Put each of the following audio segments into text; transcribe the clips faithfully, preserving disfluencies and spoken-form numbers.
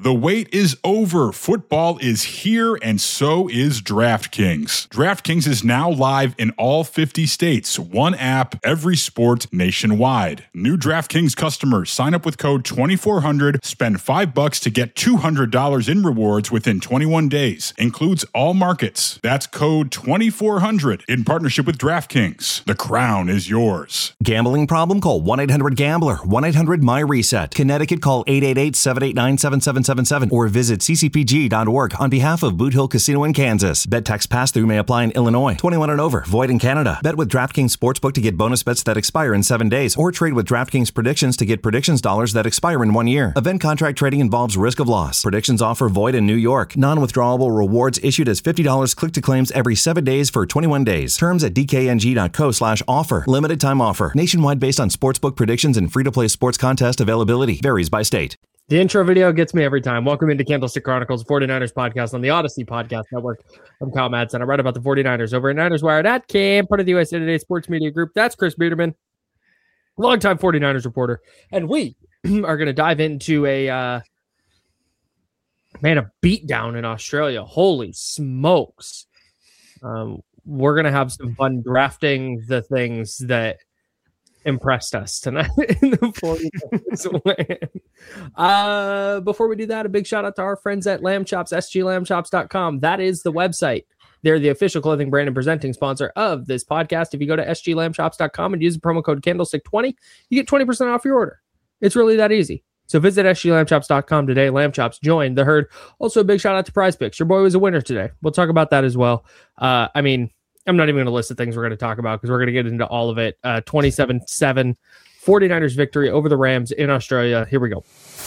The wait is over. Football is here, and so is DraftKings. DraftKings is now live in all fifty states. One app, every sport, nationwide. New DraftKings customers sign up with code twenty-four hundred, spend five bucks to get two hundred dollars in rewards within twenty-one days. Includes all markets. That's code twenty-four hundred in partnership with DraftKings. The crown is yours. Gambling problem? Call one eight hundred gambler. one eight hundred my reset. Connecticut, call eight eight eight, seven eight nine, seven seven seven seven or visit c c p g dot org on behalf of Boot Hill Casino in Kansas. Bet tax pass-through may apply in Illinois. twenty-one and over. Void in Canada. Bet with DraftKings Sportsbook to get bonus bets that expire in seven days or trade with DraftKings Predictions to get predictions dollars that expire in one year. Event contract trading involves risk of loss. Predictions offer void in New York. Non-withdrawable rewards issued as fifty dollars click-to-claims every seven days for twenty-one days. Terms at d k n g dot co slash offer. Limited time offer. Nationwide based on sportsbook predictions and free-to-play sports contest availability. Varies by state. The intro video gets me every time. Welcome into Candlestick Chronicles, forty-niners podcast on the Odyssey Podcast Network. I'm Kyle Madsen. I write about the forty-niners over at Niners Wire dot com, part of the U S A Today Sports Media Group. That's Chris Biederman, longtime forty-niners reporter. And we are going to dive into a, uh, man, a beatdown in Australia. Holy smokes. Um, we're going to have some fun drafting the things that impressed us tonight in the forty-niners win. Uh, before we do that, a big shout out to our friends at Lamb Chops, s g lamb chops dot com. That is the website. They're the official clothing brand and presenting sponsor of this podcast. If you go to s g lamb chops dot com and use the promo code candlestick twenty, you get twenty percent off your order. It's really that easy. So visit s g lamb chops dot com today. Lamb Chops joined the herd. Also, a big shout out to Prize Picks. Your boy was a winner today. We'll talk about that as well. Uh, I mean, I'm not even going to list the things we're going to talk about because we're going to get into all of it. Uh, twenty-seven seven, forty-niners victory over the Rams in Australia. Here we go.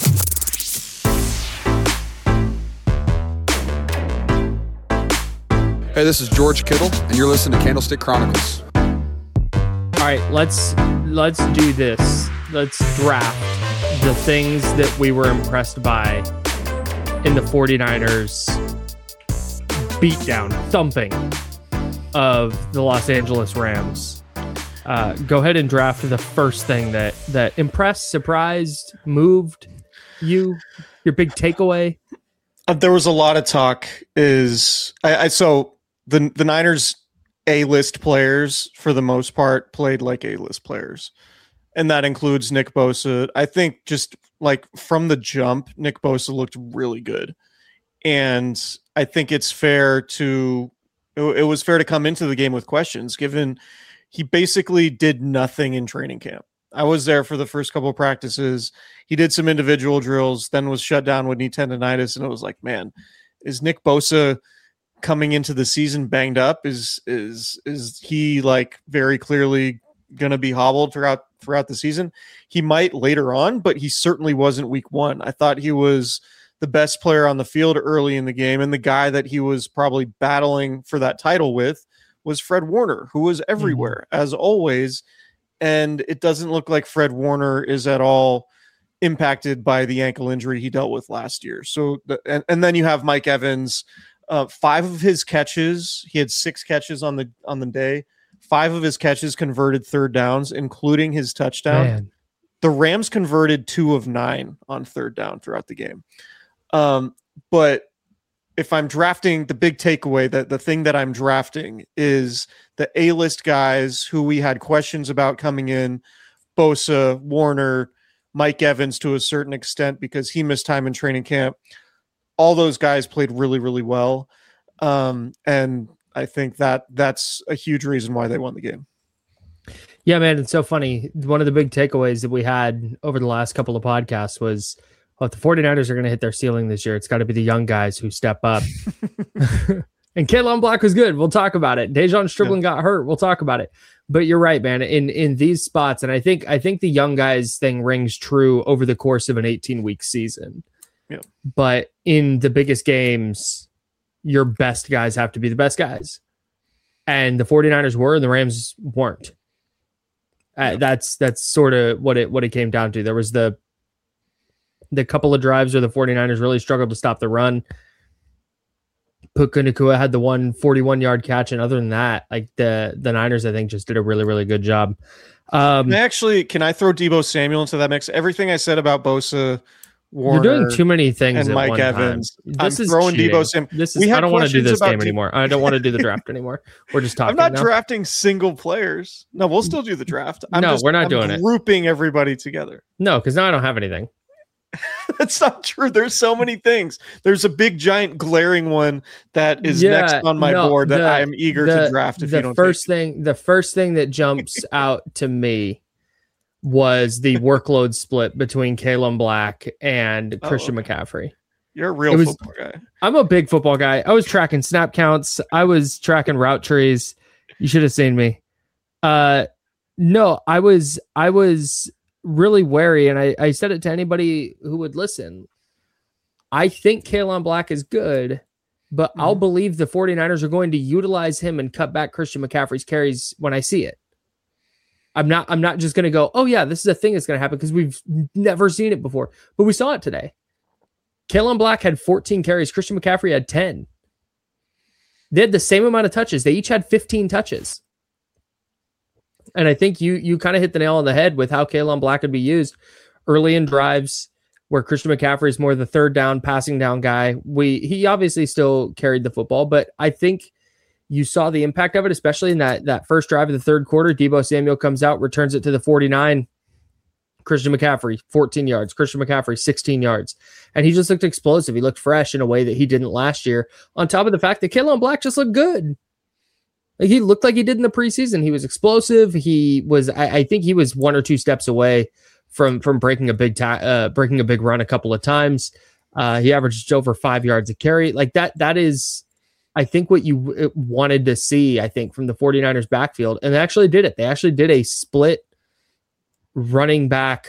Hey, this is George Kittle, and you're listening to Candlestick Chronicles. All right, let's let's do this. Let's draft the things that we were impressed by in the forty-niners beatdown, thumping of the Los Angeles Rams. Uh, go ahead and draft the first thing that that impressed, surprised, moved you, your big takeaway. Uh, there was a lot of talk. Is I, I so the the Niners A-list players for the most part played like A-list players, and that includes Nick Bosa. I think just like from the jump, Nick Bosa looked really good, and I think it's fair to. It was fair to come into the game with questions, given he basically did nothing in training camp. I was there for the first couple of practices. He did some individual drills, then was shut down with knee tendonitis. And it was like, man, is Nick Bosa coming into the season banged up? Is is is he like very clearly going to be hobbled throughout throughout the season? He might later on, but he certainly wasn't week one. I thought he was the best player on the field early in the game, and the guy that he was probably battling for that title with was Fred Warner, who was everywhere, mm-hmm. as always, and it doesn't look like Fred Warner is at all impacted by the ankle injury he dealt with last year. So, the, and, and then you have Mike Evans, uh, five of his catches, he had six catches on the on the day, five of his catches converted third downs, including his touchdown. Man. The Rams converted two of nine on third down throughout the game. Um, but if I'm drafting, the big takeaway, that the thing that I'm drafting is the A-list guys who we had questions about coming in, Bosa, Warner, Mike Evans to a certain extent because he missed time in training camp. All those guys played really, really well. Um, and I think that that's a huge reason why they won the game. Yeah, man, it's so funny. One of the big takeaways that we had over the last couple of podcasts was, well, if the forty-niners are going to hit their ceiling this year, it's got to be the young guys who step up. And Kalen Black was good. We'll talk about it. Dejon Strickland yeah. got hurt. We'll talk about it. But you're right, man. In in these spots, and I think I think the young guys thing rings true over the course of an eighteen-week season. Yeah. But in the biggest games, your best guys have to be the best guys. And the forty-niners were, and the Rams weren't. Uh, that's that's sort of what it what it came down to. There was the the couple of drives where the forty-niners really struggled to stop the run. Puka Nacua had the one forty-one-yard catch, and other than that, like the the Niners, I think, just did a really, really good job. Um, Actually, can I throw Deebo Samuel into that mix? Everything I said about Bosa Warner, You're doing too many things and at Mike one Evans. time. I'm This is throwing cheating. Deebo Samuel. This is. We I had don't want to do questions this about game De- anymore. I don't want to do the draft anymore. We're just talking. I'm not now. drafting single players. No, we'll still do the draft. I'm No, just, we're not I'm doing it. grouping everybody together. No, because now I don't have anything. That's not true. There's so many things. There's a big, giant, glaring one that is Yeah, next on my no, board that the- I am eager the- to draft. If the you don't first take thing, the first thing that jumps out to me was the workload split between Kalen Black and Oh, Christian okay. McCaffrey. it. You're a real it was- football guy. I'm a big football guy. I was tracking snap counts. I was tracking route trees. You should have seen me. Uh, no, I was I was really wary, and I, I said it to anybody who would listen. I think Kalen Black is good, but Mm-hmm. I'll believe the 49ers are going to utilize him and cut back Christian McCaffrey's carries when I see it. I'm not I'm not just going to go, oh yeah, this is a thing that's going to happen because we've never seen it before. But we saw it today. Kalen Black had fourteen carries. Christian McCaffrey had ten. They had the same amount of touches. They each had fifteen touches. And I think you you kind of hit the nail on the head with how Kalen Black would be used early in drives where Christian McCaffrey is more the third down, passing down guy. We He obviously still carried the football, but I think you saw the impact of it, especially in that, that first drive of the third quarter. Deebo Samuel comes out, returns it to the forty-nine. Christian McCaffrey, fourteen yards. Christian McCaffrey, sixteen yards. And he just looked explosive. He looked fresh in a way that he didn't last year. On top of the fact that Kalen Black just looked good. Like he looked like he did in the preseason. He was explosive. He was, I, I think he was one or two steps away from, from breaking a big, ta- uh, breaking a big run a couple of times. Uh, he averaged over five yards a carry. Like that, that is, I think what you w- wanted to see, I think, from the 49ers backfield. And they actually did it. They actually did a split running back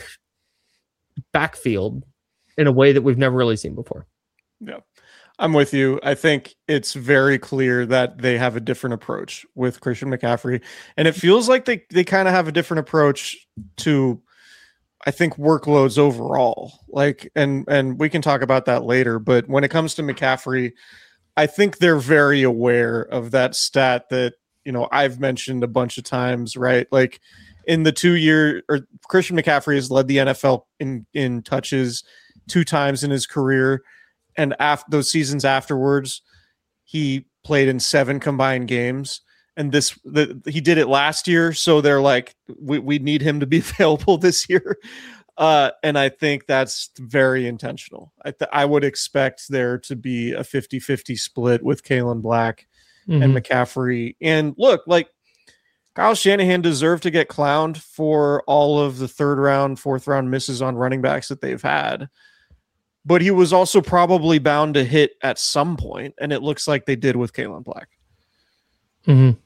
backfield in a way that we've never really seen before. Yeah, I'm with you. I think it's very clear that they have a different approach with Christian McCaffrey. And it feels like they, they kind of have a different approach to, I think, workloads overall. Like, and, and we can talk about that later. But when it comes to McCaffrey, I think they're very aware of that stat that, you know, I've mentioned a bunch of times, right? Like in the two year or Christian McCaffrey has led the N F L in, in touches two times in his career. And after those seasons afterwards, he played in seven combined games. And this, the, he did it last year. So they're like, we, we need him to be available this year. Uh, and I think that's very intentional. I, th- I would expect there to be a fifty-fifty split with Kalen Black Mm-hmm. and McCaffrey. And look, like Kyle Shanahan deserved to get clowned for all of the third round, fourth round misses on running backs that they've had. But he was also probably bound to hit at some point, and it looks like they did with Kalen Black. Mm-hmm.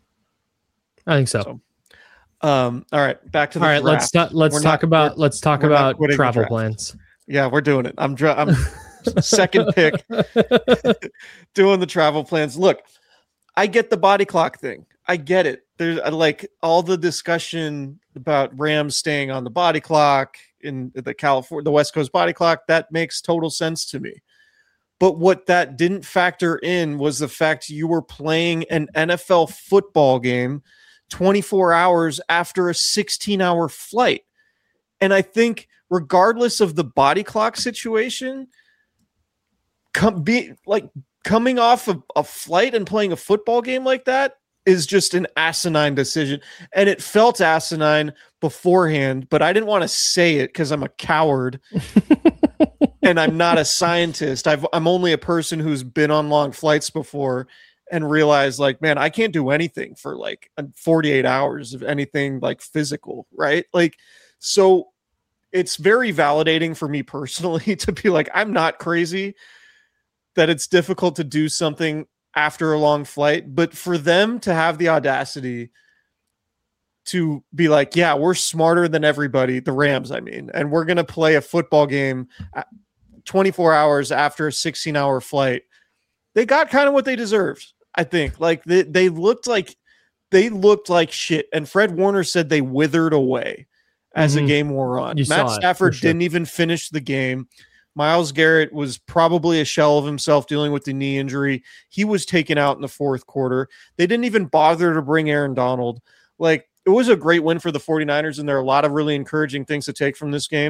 I think so. So, Um, all right, back to the All right, let's draft. ta- let's We're talk not- about we're- let's talk we're not about quitting the travel draft. plans. Yeah, we're doing it. I'm dr- I'm second pick doing the travel plans. Look, I get the body clock thing. I get it. There's uh, like all the discussion about Rams staying on the body clock in the California, the West Coast body clock. That makes total sense to me. But what that didn't factor in was the fact you were playing an N F L football game twenty-four hours after a sixteen hour flight. And I think regardless of the body clock situation, come be like coming off of a flight and playing a football game like that is just an asinine decision. And it felt asinine beforehand, but I didn't want to say it because I'm a coward and I'm not a scientist. I've, I'm only a person who's been on long flights before and realized like, man, I can't do anything for like forty-eight hours of anything like physical. Right. Like, so it's very validating for me personally to be like, I'm not crazy that it's difficult to do something after a long flight, but for them to have the audacity to be like, yeah, we're smarter than everybody, the Rams, I mean, and we're going to play a football game twenty-four hours after a sixteen hour flight. They got kind of what they deserved. I think like they, they looked like they looked like shit. And Fred Warner said they withered away as Mhm. a game wore on. You Matt saw it, Stafford for sure. didn't even finish the game. Myles Garrett was probably a shell of himself dealing with the knee injury. He was taken out in the fourth quarter. They didn't even bother to bring Aaron Donald. Like, it was a great win for the 49ers, and there are a lot of really encouraging things to take from this game.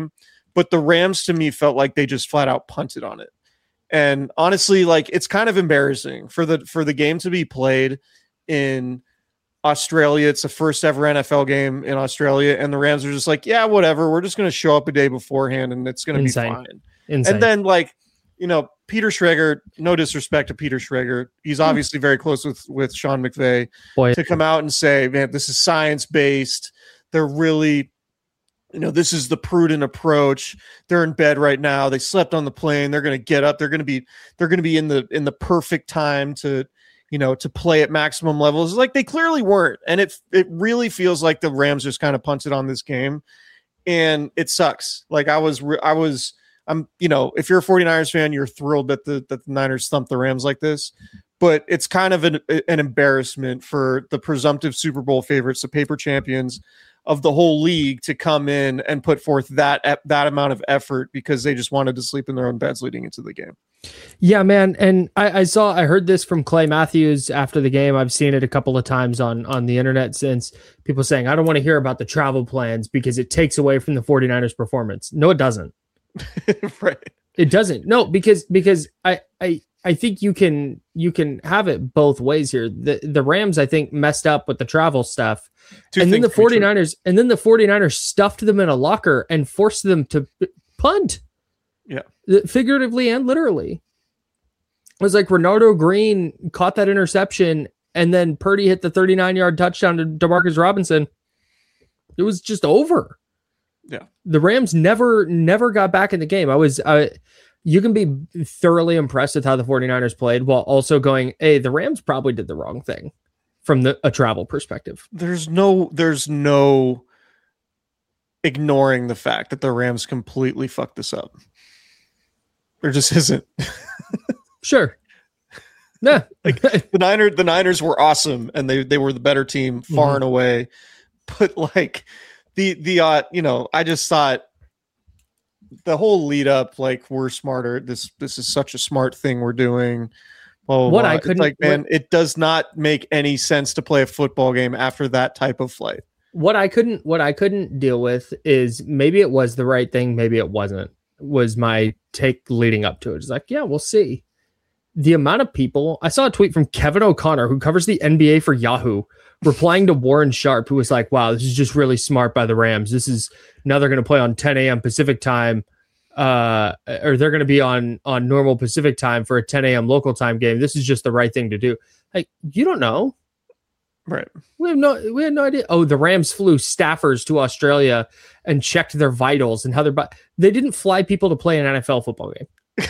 but the Rams to me felt like they just flat out punted on it. And honestly, like it's kind of embarrassing for the for the game to be played in Australia. It's the first ever N F L game in Australia, and the Rams are just like, yeah, whatever. We're just going to show up a day beforehand, and it's going to be fine. Insane. And then, like, you know, Peter Schrager. No disrespect to Peter Schrager, he's obviously very close with with Sean McVay. Boy. To come out and say, man, this is science based. They're really. You know, this is the prudent approach. They're in bed right now. They slept on the plane. They're going to get up. They're going to be, they're going to be in the, in the perfect time to, you know, to play at maximum levels. Like they clearly weren't. And it, it really feels like the Rams just kind of punted on this game, and it sucks. Like I was, I was, I'm, you know, if you're a 49ers fan, you're thrilled that the, that the Niners thumped the Rams like this, but it's kind of an, an embarrassment for the presumptive Super Bowl favorites, the paper champions of the whole league, to come in and put forth that that amount of effort because they just wanted to sleep in their own beds leading into the game. Yeah, man. And I, I saw, I heard this from Clay Matthews after the game. I've seen it a couple of times on, on the internet since, people saying, I don't want to hear about the travel plans because it takes away from the 49ers performance. No, it doesn't. Right. It doesn't. No, because, because I, I, I think you can, you can have it both ways here. The, the Rams, I think, messed up with the travel stuff. Two and then the 49ers and then the 49ers stuffed them in a locker and forced them to punt. Yeah. Figuratively and literally. It was like Renardo Green caught that interception and then Purdy hit the thirty-nine yard touchdown to DeMarcus Robinson. It was just over. Yeah. The Rams never, never got back in the game. I was, uh, you can be thoroughly impressed with how the 49ers played while also going, hey, the Rams probably did the wrong thing from the a travel perspective. There's no, there's no ignoring the fact that the Rams completely fucked this up. There just isn't. Sure. Yeah. Like the Niners, the Niners were awesome and they, they were the better team far mm-hmm. and away. But like the, the, uh, you know, I just thought the whole lead up, like we're smarter. This, this is such a smart thing we're doing. Well, what I couldn't like, man, what, it does not make any sense to play a football game after that type of flight. What I couldn't, what I couldn't deal with is maybe it was the right thing. Maybe it wasn't, was my take leading up to it. It's like, yeah, we'll see. The amount of people, I saw a tweet from Kevin O'Connor, who covers the N B A for Yahoo, replying to Warren Sharp, who was like, wow, this is just really smart by the Rams. This is, now they're going to play on ten a.m. Pacific time. Uh, or they're going to be on, on normal Pacific time for a ten a.m. local time game. This is just the right thing to do. Like, you don't know. Right. We have no, we had no idea. Oh, the Rams flew staffers to Australia and checked their vitals and how they're, they didn't fly people to play an N F L football game.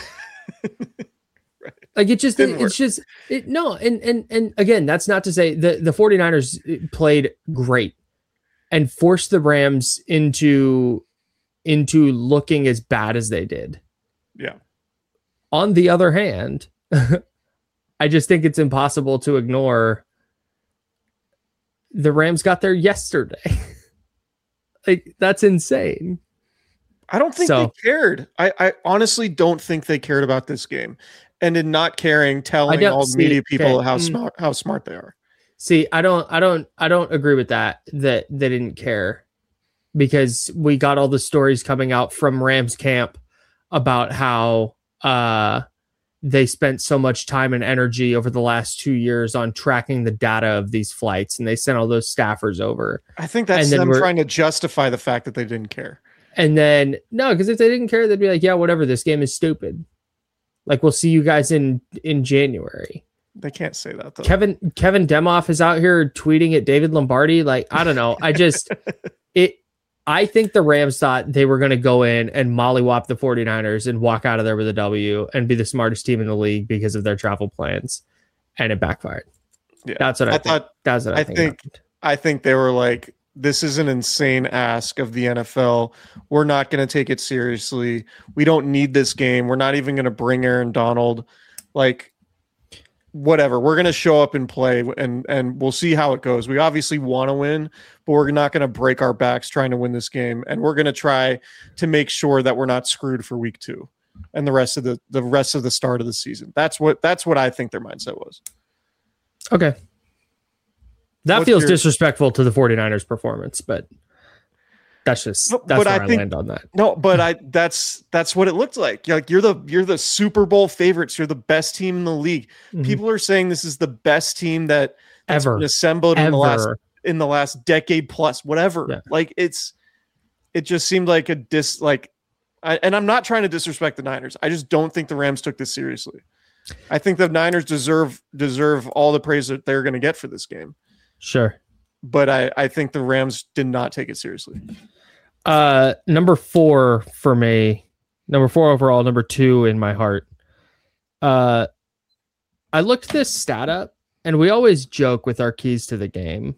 Right. Like it just, it, it's just, it, no. And, and, and again, that's not to say the, the 49ers played great and forced the Rams into, into looking as bad as they did. Yeah. On the other hand, I just think it's impossible to ignore the Rams got there yesterday. Like that's insane. I don't think so, they cared. I, I honestly don't think they cared about this game, and in not caring, telling all see, media people okay. how smart how smart they are. See, I don't, I don't, I don't agree with that. That they didn't care. Because we got all the stories coming out from Rams camp about how uh, they spent so much time and energy over the last two years on tracking the data of these flights, and they sent all those staffers over. I think that's them trying to justify the fact that they didn't care. And then, no, because if they didn't care, they'd be like, yeah, whatever, this game is stupid. Like, we'll see you guys in, in January. They can't say that, though. Kevin, Kevin Demoff is out here tweeting at David Lombardi. Like, I don't know. I just... it. I think the Rams thought they were going to go in and mollywop the 49ers and walk out of there with a W and be the smartest team in the league because of their travel plans, and it backfired. Yeah, that's what I, I think. Thought, that's what I, I think. think I think they were like, this is an insane ask of the N F L. We're not going to take it seriously. We don't need this game. We're not even going to bring Aaron Donald. Like, whatever, we're going to show up and play, and and we'll see how it goes. We obviously want to win, but we're not going to break our backs trying to win this game, and we're going to try to make sure that we're not screwed for week two and the rest of the the rest of the start of the season. That's what that's what I think their mindset was. Okay. That What's feels your, disrespectful to the 49ers performance, but That's just But- that's but where I I, think- land on that. No, but I that's that's what it looked like. You're like you're the you're the Super Bowl favorites. You're the best team in the league. Mhm. People are saying this is the best team that that's Ever. been assembled in the last Ever. in the last decade plus, whatever. Yeah. Like it's it just seemed like a dis like I, and I'm not trying to disrespect the Niners. I just don't think the Rams took this seriously. I think the Niners deserve deserve all the praise that they're going to get for this game. Sure. But I, I think the Rams did not take it seriously. Uh, number four for me, number four overall, number two in my heart. Uh, I looked this stat up, and we always joke with our keys to the game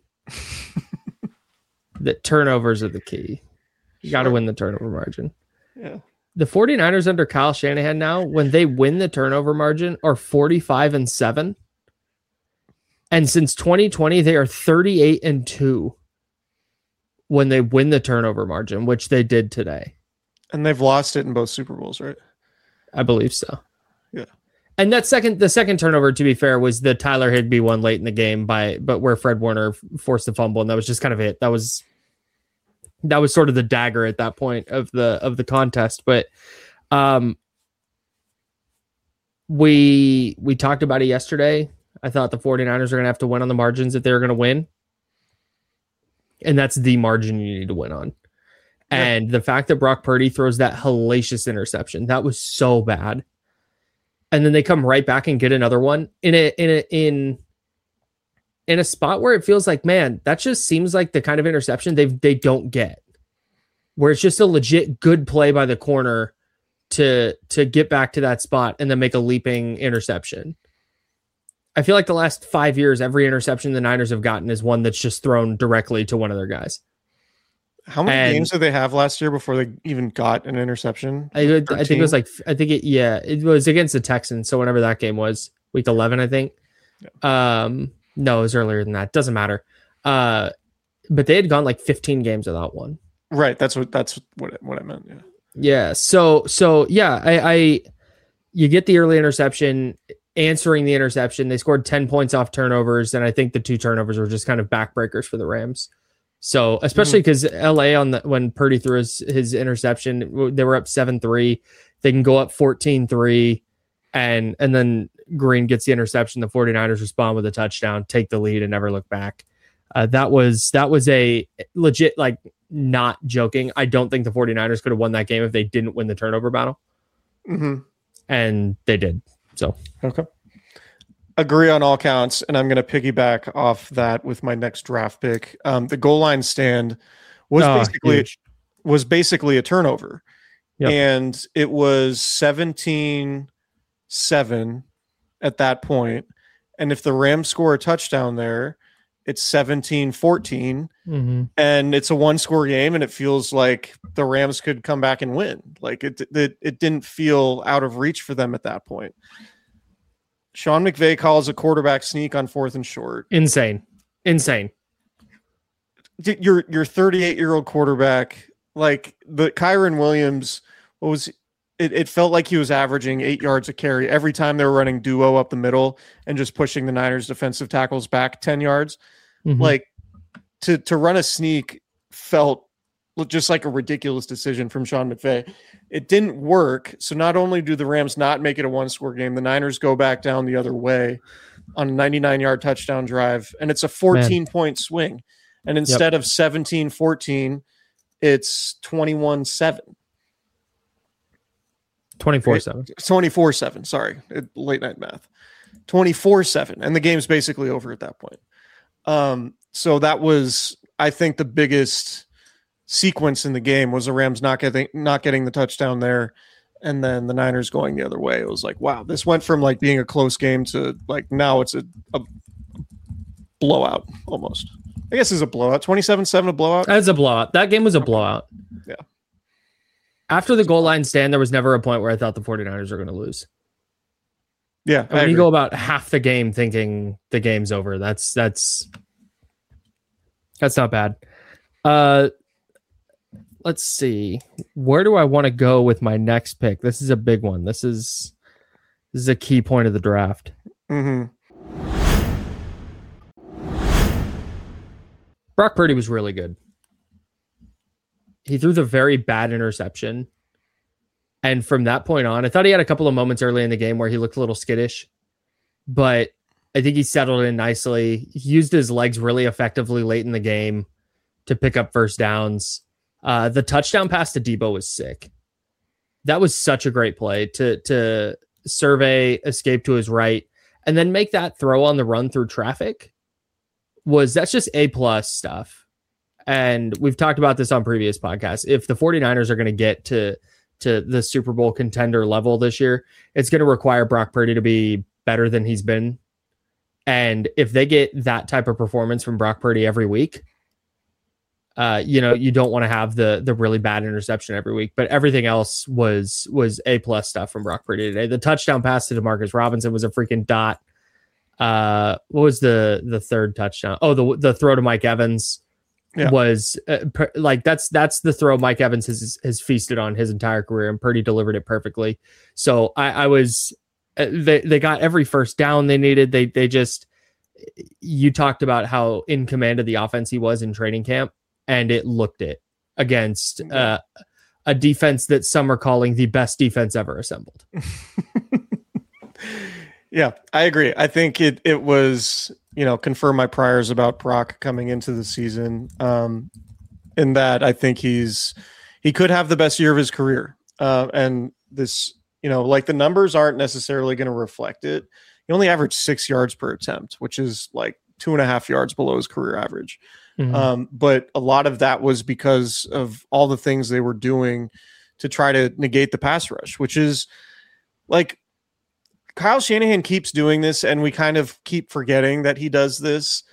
that turnovers are the key. You got to Sure. win the turnover margin. Yeah. The 49ers under Kyle Shanahan now, when they win the turnover margin, are forty-five and seven. And since twenty twenty, they are thirty-eight and two when they win the turnover margin, which they did today. And they've lost it in both Super Bowls, right? I believe so. Yeah. And that second, the second turnover, to be fair, was the Tyler Higbee one late in the game by, but where Fred Warner forced the fumble, and that was just kind of it. That was, that was sort of the dagger at that point of the of the contest. But, um, we we talked about it yesterday. I thought the 49ers are going to have to win on the margins if they're going to win, and that's the margin you need to win on. Yeah. And the fact that Brock Purdy throws that hellacious interception, that was so bad. And then they come right back and get another one in a in a in in a spot where it feels like, man, that just seems like the kind of interception they they don't get. Where it's just a legit good play by the corner to to get back to that spot and then make a leaping interception. I feel like the last five years, every interception the Niners have gotten is one that's just thrown directly to one of their guys. How many And- games did they have last year before they even got an interception? I, would- I think it was thirteen? like, I think it, yeah, it was against the Texans. So whenever that game was, week eleven, I think. Um, no, it was earlier than that. Doesn't matter. Uh, but they had gone like fifteen games without one. Right. That's what that's what it- what I meant. Yeah. Yeah. So, so yeah, I, I, you get the early interception, answering the interception. They scored ten points off turnovers. And I think the two turnovers were just kind of backbreakers for the Rams. So, especially because L A on the, when Purdy threw his, his interception, they were up seven three. They can go up fourteen three. And, and then Green gets the interception. The 49ers respond with a touchdown, take the lead, and never look back. Uh, that was, that was a legit, like, not joking. I don't think the 49ers could have won that game if they didn't win the turnover battle. Mm-hmm. And they did. So, Okay. Agree on all counts, and I'm going to piggyback off that with my next draft pick. Um, the goal line stand was Oh, basically huge. was basically a turnover, Yep. and it was seventeen seven at that point. And if the Rams score a touchdown there, it's seventeen fourteen, mm-hmm. and it's a one score game, and it feels like the Rams could come back and win. Like it, it, it didn't feel out of reach for them at that point. Sean McVay calls a quarterback sneak on fourth and short. Insane. Insane. D- Your your thirty-eight year old quarterback, like the Kyron Williams, what was it? It felt like he was averaging eight yards a carry every time they were running duo up the middle and just pushing the Niners defensive tackles back ten yards. Mhm. Like to to run a sneak felt just like a ridiculous decision from Sean McVay. It didn't work. So not only do the Rams not make it a one score game, the Niners go back down the other way on a ninety-nine yard touchdown drive, and it's a fourteen point swing. And instead of seventeen fourteen, it's twenty-one seven. twenty-four seven. twenty-four seven, sorry. It, late night math. twenty-four seven. And the game's basically over at that point. Um, so that was, I think, the biggest sequence in the game was the Rams not getting not getting the touchdown there, and then the Niners going the other way. It was like, wow, this went from like being a close game to like now it's a, a blowout almost. I guess it's a blowout. twenty-seven seven a blowout. That's a blowout. That game was a blowout. Yeah. After the goal line stand, there was never a point where I thought the 49ers were going to lose. Yeah, And I when you agree. go about half the game thinking the game's over, that's that's that's not bad. Uh, let's see. Where do I want to go with my next pick? This is a big one. This is this is a key point of the draft. Mhm. Brock Purdy was really good. he threw the very bad interception. And from that point on, I thought he had a couple of moments early in the game where he looked a little skittish, but I think he settled in nicely. He used his legs really effectively late in the game to pick up first downs. Uh, the touchdown pass to Debo was sick. That was such a great play to, to survey, escape to his right, and then make that throw on the run through traffic. Was that's just A plus stuff. And we've talked about this on previous podcasts. If the 49ers are going to get to to the Super Bowl contender level this year, it's going to require Brock Purdy to be better than he's been. And if they get that type of performance from Brock Purdy every week, uh, you know, you don't want to have the the really bad interception every week. But everything else was was A plus stuff from Brock Purdy today. The touchdown pass to Demarcus Robinson was a freaking dot. Uh, what was the the third touchdown? Oh, the the throw to Mike Evans. Yeah. Was uh, per, like that's that's the throw Mike Evans has has feasted on his entire career, and Purdy delivered it perfectly. So I, I was uh, they they got every first down they needed. They they just you talked about how in command of the offense he was in training camp, and it looked it against uh, a defense that some are calling the best defense ever assembled. Yeah, I agree. I think it it was, you know, confirm my priors about Brock coming into the season. Um, in that I think he's he could have the best year of his career. Uh, and this, you know, like the numbers aren't necessarily going to reflect it. He only averaged six yards per attempt, which is like two and a half yards below his career average. Mm-hmm. Um, but a lot of that was because of all the things they were doing to try to negate the pass rush, which is like, Kyle Shanahan keeps doing this, and we kind of keep forgetting that he does this.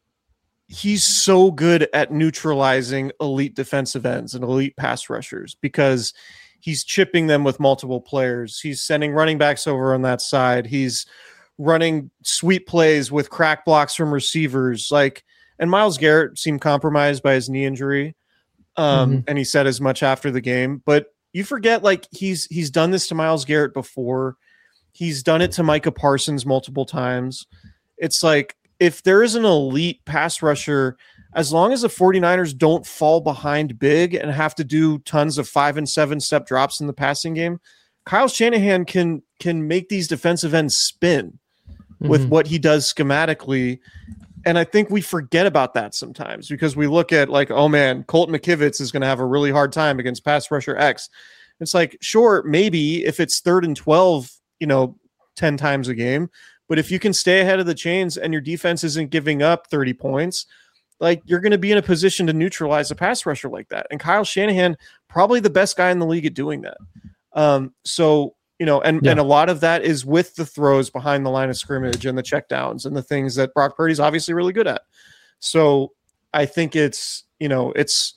He's so good at neutralizing elite defensive ends and elite pass rushers because he's chipping them with multiple players. He's sending running backs over on that side. He's running sweep plays with crack blocks from receivers. Like, and Myles Garrett seemed compromised by his knee injury, um, mm-hmm. and he said as much after the game. But you forget, like he's he's done this to Myles Garrett before. He's done it to Micah Parsons multiple times. It's like, if there is an elite pass rusher, as long as the 49ers don't fall behind big and have to do tons of five and seven step drops in the passing game, Kyle Shanahan can, can make these defensive ends spin mm-hmm. with what he does schematically. And I think we forget about that sometimes because we look at like, oh man, Colton McKivitz is going to have a really hard time against pass rusher X. It's like, sure, maybe if it's third and twelve, you know, ten times a game. But if you can stay ahead of the chains and your defense isn't giving up thirty points, like you're going to be in a position to neutralize a pass rusher like that. And Kyle Shanahan, probably the best guy in the league at doing that. Um, so, you know, and, yeah. and a lot of that is with the throws behind the line of scrimmage and the checkdowns and the things that Brock Purdy's obviously really good at. So I think it's, you know, it's,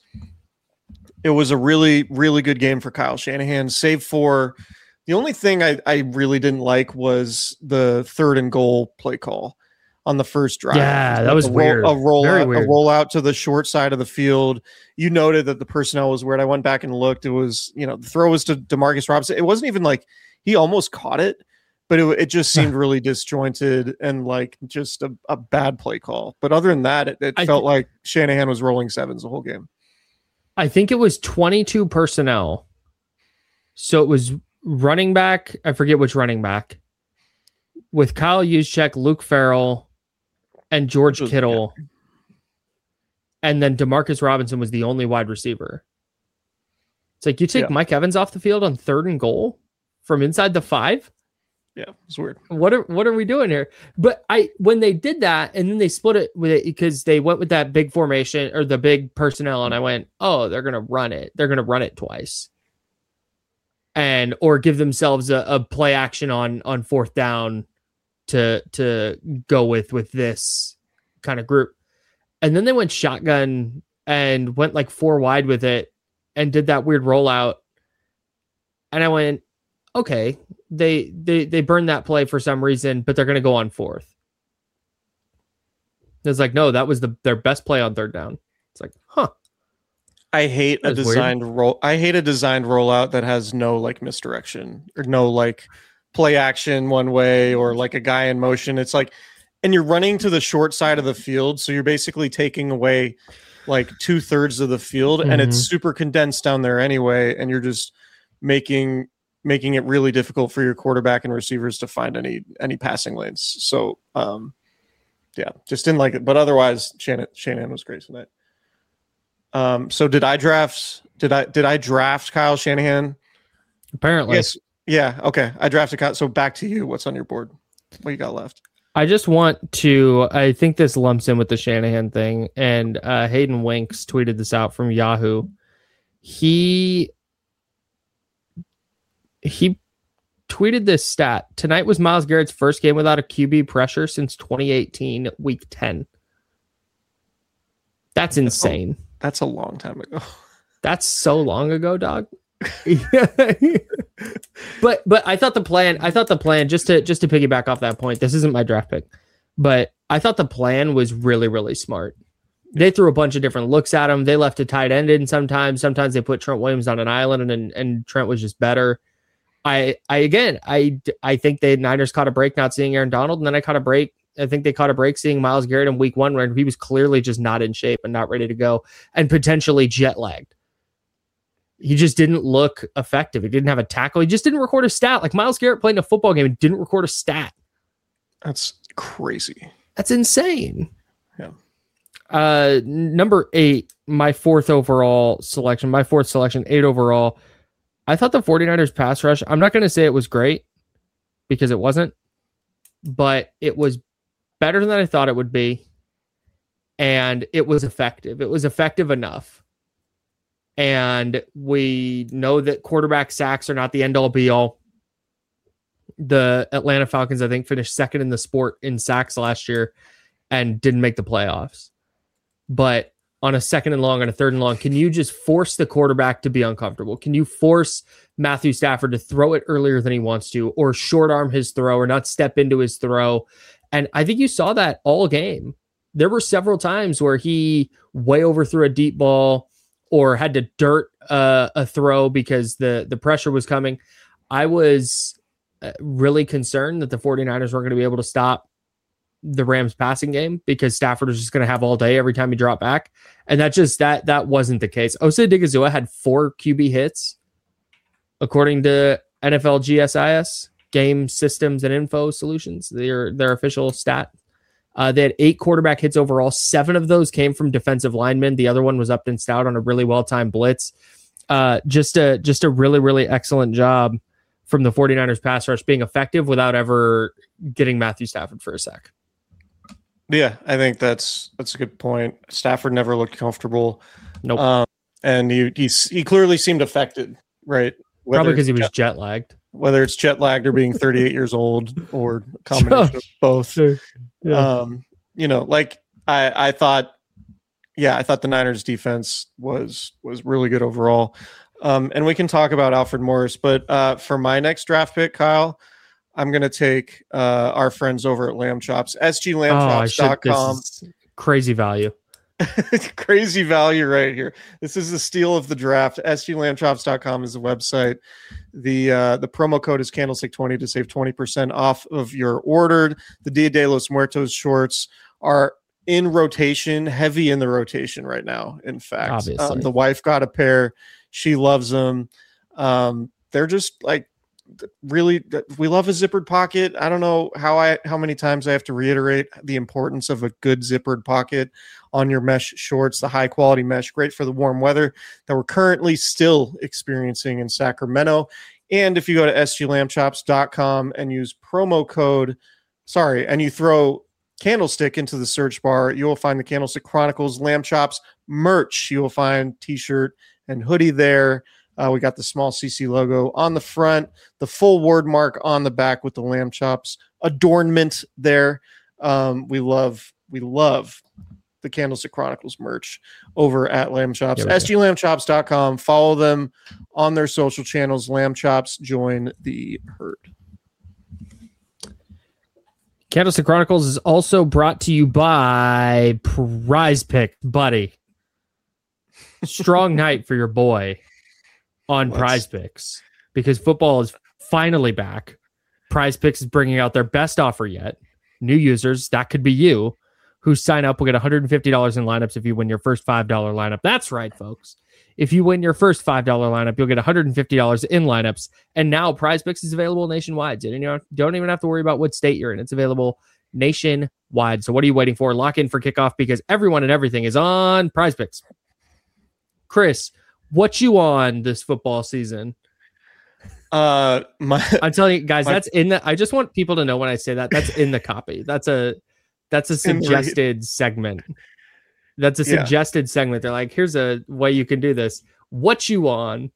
it was a really, really good game for Kyle Shanahan, save for the only thing I, I really didn't like was the third and goal play call on the first drive. Yeah, that was a weird. Roll, a rollout, weird. a rollout to the short side of the field. You noted that the personnel was weird. I went back and looked. It was, you know, the throw was to Demarcus Robinson. It wasn't even like he almost caught it, but it, it just seemed really disjointed and like just a, a bad play call. But other than that, it, it felt th- like Shanahan was rolling sevens the whole game. I think it was twenty-two personnel. So it was running back, I forget which running back, with Kyle Juszczyk, Luke Farrell, and George Kittle. Yeah. And then Demarcus Robinson was the only wide receiver. It's like you take yeah. Mike Evans off the field on third and goal from inside the five. Yeah, it's weird. What are what are we doing here? But I when they did that and then they split it with it because they went with that big formation or the big personnel, and I went, oh, they're gonna run it. They're gonna run it twice. And or give themselves a, a play action on on fourth down to to go with with this kind of group. And then they went shotgun and went like four wide with it and did that weird rollout. And I went, okay, they they they burned that play for some reason, but they're gonna go on fourth. It's like, no, that was the their best play on third down. It's like, huh. I hate a designed weird. roll. I hate a designed rollout that has no like misdirection or no like play action one way or like a guy in motion. It's like, and you're running to the short side of the field. So you're basically taking away like two thirds of the field, Mm-hmm. and it's super condensed down there anyway, and you're just making making it really difficult for your quarterback and receivers to find any any passing lanes. So um, yeah, just didn't like it. But otherwise, Shanahan, Shanahan was great tonight. Um, so did I draft? Did I did I draft Kyle Shanahan? Apparently, Yes. Yeah. Okay. I drafted Kyle. So back to you. What's on your board? What you got left? I just want to. I think this lumps in with the Shanahan thing, and uh, Hayden Winks tweeted this out from Yahoo. He he tweeted this stat. Tonight was Myles Garrett's first game without a Q B pressure since twenty eighteen, week ten. That's insane. Oh, that's a long time ago. That's so long ago, dog. but but I thought the plan. I thought the plan just to just to piggyback off that point. This isn't my draft pick, but I thought the plan was really really smart. They threw a bunch of different looks at him. They left a tight end in sometimes. Sometimes they put Trent Williams on an island, and and Trent was just better. I I again I I think the Niners caught a break not seeing Aaron Donald, and then I caught a break. I think they caught a break seeing Myles Garrett in week one when he was clearly just not in shape and not ready to go and potentially jet lagged. He just didn't look effective. He didn't have a tackle. He just didn't record a stat. Like Myles Garrett played in a football game and didn't record a stat. That's crazy. That's insane. Yeah. Uh, number eight, my fourth overall selection, my fourth selection, eight overall. I thought the 49ers pass rush, I'm not going to say it was great because it wasn't, but it was better than I thought it would be. And it was effective. It was effective enough. And we know that quarterback sacks are not the end all be all. The Atlanta Falcons, I think, finished second in the sport in sacks last year and didn't make the playoffs. But on a second and long, on a third and long, can you just force the quarterback to be uncomfortable? Can you force Matthew Stafford to throw it earlier than he wants to, or short arm his throw, or not step into his throw? And I think you saw that all game. There were several times where he way overthrew a deep ball or had to dirt uh, a throw because the, the pressure was coming. I was really concerned that the 49ers weren't going to be able to stop the Rams passing game because Stafford was just going to have all day every time he dropped back. And that just, that, that wasn't the case. Osa Odighizuwa had four Q B hits according to N F L G S I S, Game Systems and Info Solutions, their, their official stat. Uh, they had eight quarterback hits overall. Seven of those came from defensive linemen. The other one was Upton Stout on a really well-timed blitz. Uh, just a, just a really, really excellent job from the 49ers pass rush being effective without ever getting Matthew Stafford for a sack. Yeah, I think that's that's a good point. Stafford never looked comfortable. Nope. Um, and he, he he clearly seemed affected, right? Whether Probably because he it's was jet, jet lagged. whether it's jet lagged or being thirty-eight years old or a combination of both. Sure. Yeah. Um, you know, like I I thought, yeah, I thought the Niners defense was was really good overall. Um, and we can talk about Alfred Morris, but uh, for my next draft pick, Kyle, I'm going to take uh, our friends over at Lamb Chops, S G lamb chops dot com. Oh, crazy value. Crazy value right here. This is the steal of the draft. S G lamb chops dot com is the website. The uh, the promo code is candlestick twenty to save twenty percent off of your ordered. The Dia de los Muertos shorts are in rotation, heavy in the rotation right now. In fact, um, the wife got a pair. She loves them. Um, they're just like, really, we love a zippered pocket. I don't know how I how many times I have to reiterate the importance of a good zippered pocket on your mesh shorts. The high quality mesh, great for the warm weather that we're currently still experiencing in Sacramento. And if you go to S G lamb chops dot com and use promo code, sorry, and you throw Candlestick into the search bar, you will find the Candlestick Chronicles Lamb Chops merch. You will find t-shirt and hoodie there. Uh, we got the small C C logo on the front, the full word mark on the back with the Lamb Chops adornment there. Um, we love, we love the Candlestick Chronicles merch over at Lamb Chops. S G lamb chops dot com. Follow them on their social channels. Lamb Chops, join the herd. Candlestick Chronicles is also brought to you by Prize Pick, buddy. Strong night for your boy on Let's... Prize Picks because football is finally back. Prize Picks is bringing out their best offer yet. New users, that could be you, who sign up will get one hundred fifty dollars in lineups if you win your first five dollars lineup. That's right, folks. If you win your first five dollars lineup, you'll get one hundred fifty dollars in lineups. And now PrizePicks is available nationwide. So you know, don't even have to worry about what state you're in. It's available nationwide. So what are you waiting for? Lock in for kickoff because everyone and everything is on PrizePicks. Chris, what you on this football season? Uh, my I'm telling you guys, my, that's in the, I just want people to know when I say that, that's in the copy. That's a, that's a suggested segment. That's a Yeah. suggested segment. They're like, here's a way you can do this. What you on?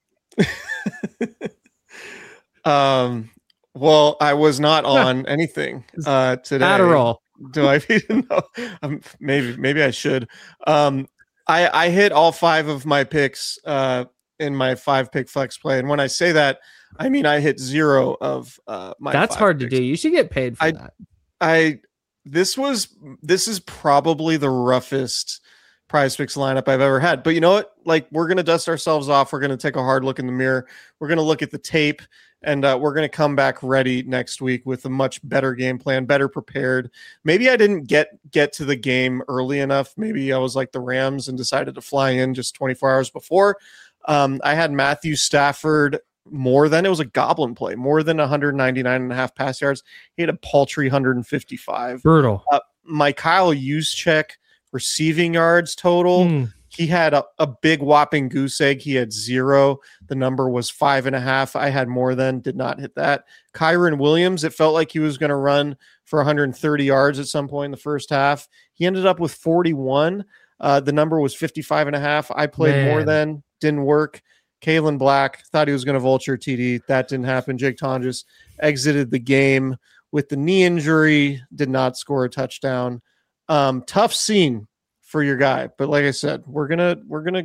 um, well, I was not on anything uh today. Adderall. Do I even know? Um, maybe, maybe I should. Um, I I hit all five of my picks uh in my five pick flex play, and when I say that, I mean I hit zero of uh my. That's five hard picks. to do. You should get paid for I, that. I this was this is probably the roughest PrizePicks lineup I've ever had. But you know what? Like, we're gonna dust ourselves off. We're gonna take a hard look in the mirror. We're gonna look at the tape, and uh, we're gonna come back ready next week with a much better game plan, better prepared. Maybe I didn't get get to the game early enough. Maybe I was like the Rams and decided to fly in just twenty-four hours before. Um, I had Matthew Stafford more than, it was a goblin play, more than one ninety-nine and a half pass yards. He had a paltry one fifty-five. Brutal. Uh, my Kyle Juszczyk receiving yards total. Mm. He had a, a big whopping goose egg. He had zero. The number was five and a half. I had more than, did not hit that. Kyron Williams, it felt like he was going to run for one hundred thirty yards at some point in the first half. He ended up with forty-one. Uh, the number was fifty-five and a half. I played Man. more than, didn't work. Kalen Black thought he was going to vulture T D. That didn't happen. Jake Tonjes exited the game with the knee injury, did not score a touchdown. Um, tough scene for your guy, but like I said, we're gonna we're gonna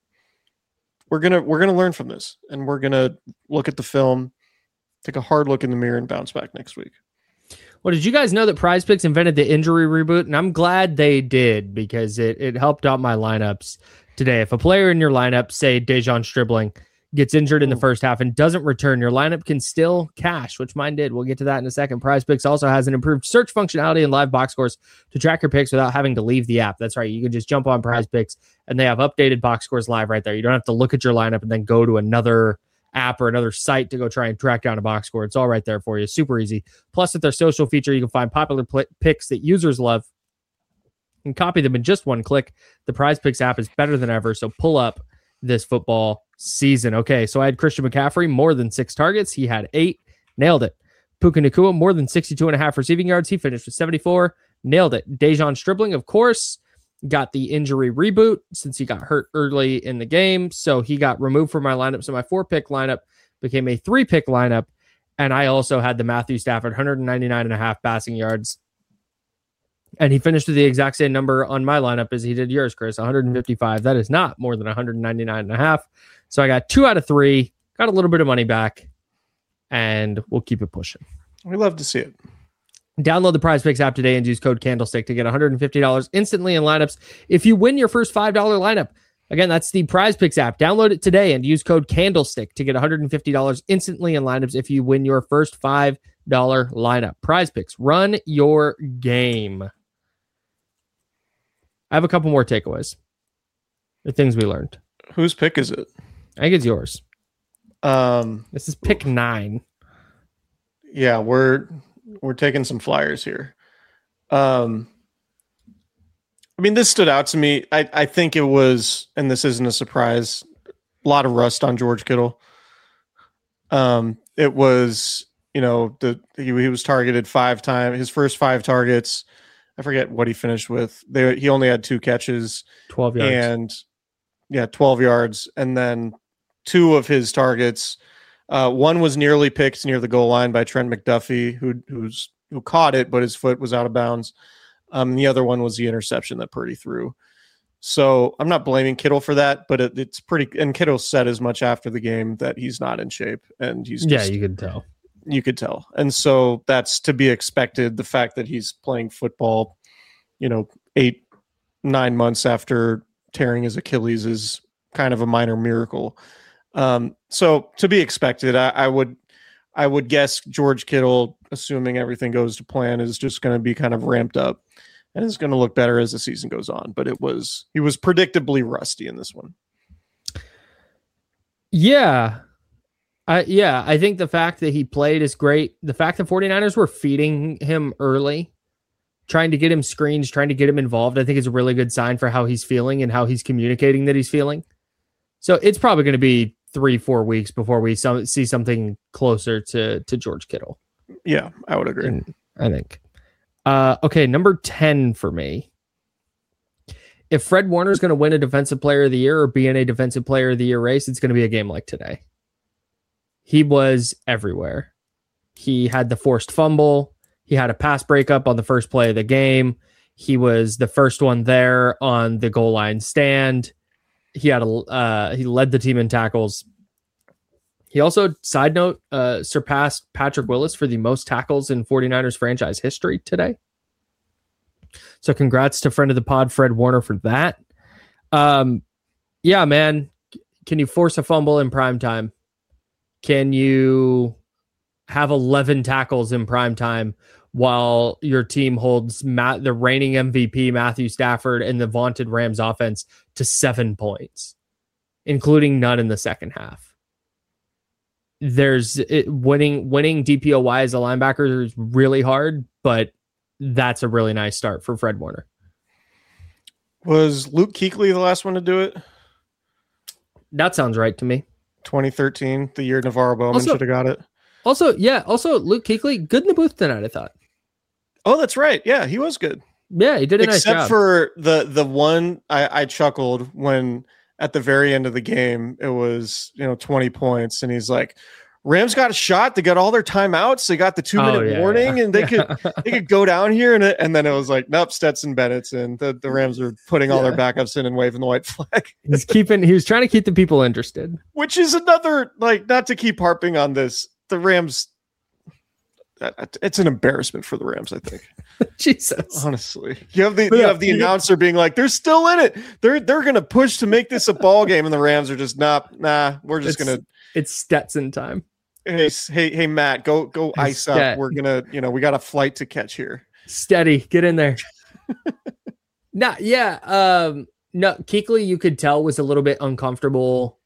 we're gonna we're gonna learn from this, and we're gonna look at the film, take a hard look in the mirror, and bounce back next week. Well, did you guys know that PrizePicks invented the injury reboot? And I'm glad they did because it it helped out my lineups today. If a player in your lineup, say Dejon Stribling, gets injured in the first half and doesn't return, your lineup can still cash, which mine did. We'll get to that in a second. PrizePicks also has an improved search functionality and live box scores to track your picks without having to leave the app. That's right. You can just jump on PrizePicks and they have updated box scores live right there. You don't have to look at your lineup and then go to another app or another site to go try and track down a box score. It's all right there for you. Super easy. Plus, with their social feature, you can find popular pl- picks that users love and copy them in just one click. The PrizePicks app is better than ever, so pull up this football season. Okay, so I had Christian McCaffrey, more than six targets. He had eight. Nailed it. Puka Nacua, more than sixty-two and a half receiving yards. He finished with seventy-four. Nailed it. Dejon Stribling, of course, got the injury reboot since he got hurt early in the game, so he got removed from my lineup. So my four-pick lineup became a three-pick lineup, and I also had the Matthew Stafford, one ninety-nine and a half passing yards. And he finished with the exact same number on my lineup as he did yours, Chris, one fifty-five. That is not more than one ninety-nine and a half. So I got two out of three, got a little bit of money back, and we'll keep it pushing. We love to see it. Download the PrizePicks app today and use code Candlestick to get one hundred fifty dollars instantly in lineups if you win your first five dollars lineup. Again, that's the PrizePicks app. Download it today and use code Candlestick to get one hundred fifty dollars instantly in lineups if you win your first five dollars lineup. PrizePicks, run your game. I have a couple more takeaways. The things we learned. Whose pick is it? I think it's yours. Um, This is pick nine. yeah, we're we're taking some flyers here. Um, I mean, this stood out to me. I, I think it was, and this isn't a surprise, a lot of rust on George Kittle. Um, it was, you know, the he, he was targeted five times. His first five targets, I forget what he finished with. They, he only had two catches, twelve yards. and yeah, twelve yards. And then two of his targets, uh, one was nearly picked near the goal line by Trent McDuffie, who who's who caught it, but his foot was out of bounds. Um, the other one was the interception that Purdy threw. So I'm not blaming Kittle for that, but it, it's pretty. And Kittle said as much after the game that he's not in shape, and he's just, yeah, you could tell. You could tell. And so that's to be expected. The fact that he's playing football, you know, eight, nine months after tearing his Achilles is kind of a minor miracle. Um, so to be expected, I, I would, I would guess George Kittle, assuming everything goes to plan, is just going to be kind of ramped up and is going to look better as the season goes on. But it was he was predictably rusty in this one. Yeah. I, yeah, I think the fact that he played is great. The fact that 49ers were feeding him early, trying to get him screens, trying to get him involved, I think is a really good sign for how he's feeling and how he's communicating that he's feeling. So it's probably going to be three, four weeks before we some, see something closer to, to George Kittle. Yeah, I would agree. And I think. Uh, okay, number ten for me. If Fred Warner is going to win a Defensive Player of the Year or be in a Defensive Player of the Year race, it's going to be a game like today. He was everywhere. He had the forced fumble. He had a pass breakup on the first play of the game. He was the first one there on the goal line stand. He had a uh, he led the team in tackles. He also, side note, uh, surpassed Patrick Willis for the most tackles in 49ers franchise history today. So congrats to friend of the pod, Fred Warner, for that. Um, yeah, man. Can you force a fumble in prime time? Can you have eleven tackles in prime time while your team holds Matt, the reigning M V P Matthew Stafford and the vaunted Rams offense to seven points, including none in the second half? There's it, winning winning D P O Y as a linebacker is really hard, but that's a really nice start for Fred Warner. Was Luke Kuechly the last one to do it? That sounds right to me. twenty thirteen, the year Navarro Bowman should have got it. Also, yeah, also Luke Kuechly, good in the booth tonight, I thought. Oh, that's right. Yeah, he was good. Yeah, he did a Except nice job. Except for the the one I, I chuckled when at the very end of the game, it was, you know, twenty points. And he's like, Rams got a shot. They got all their timeouts. They got the two minute oh, yeah, warning yeah. and they could they could go down here. And it, and then it was like, nope, Stetson Bennett's in. The, the Rams are putting all yeah. their backups in and waving the white flag. He's keeping, he was trying to keep the people interested. Which is another, like, not to keep harping on this. The Rams, it's an embarrassment for the Rams, I think. Jesus. Honestly. You have the you have the announcer being like, they're still in it. They're they're gonna push to make this a ball game, and the Rams are just nah, nah, we're just it's, gonna it's Stetson time. Hey, hey, hey, Matt, go go Hey, ice Stet. up. We're gonna, you know, we got a flight to catch here. Steady, get in there. Nah, yeah. Um, no, Kuechly, you could tell, was a little bit uncomfortable